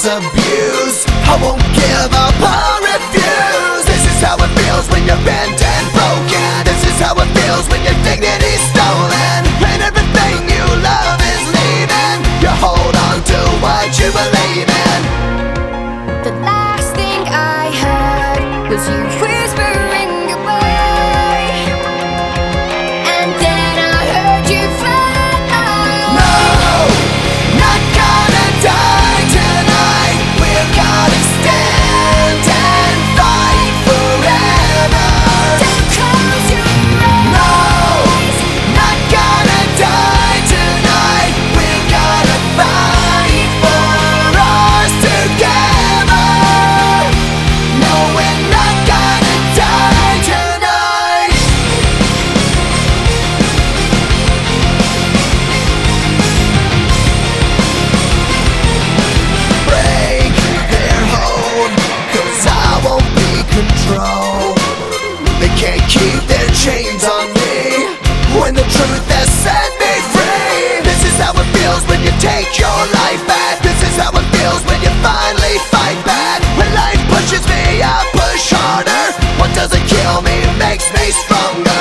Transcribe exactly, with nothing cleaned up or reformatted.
abuse. I won't give up or refuse. This is how it feels when you're bent and broken. This is how it feels when your dignity's stolen and everything you love is leaving. You hold on to what you believe in. The last thing I heard was you whispering goodbye, and then I heard you fly. No, not gonna die tonight. We're gonna stand and fight forever. Don't close your eyes. No, not gonna die tonight. We're gonna fight for us together. No, we're not gonna die tonight. Break their hold, 'cause I won't be controlled. They can't keep their chains on me when the truth has set me free. This is how it feels when you take your life back. This is how it feels when you finally fight back. When life pushes me, I push harder. What doesn't kill me makes me stronger.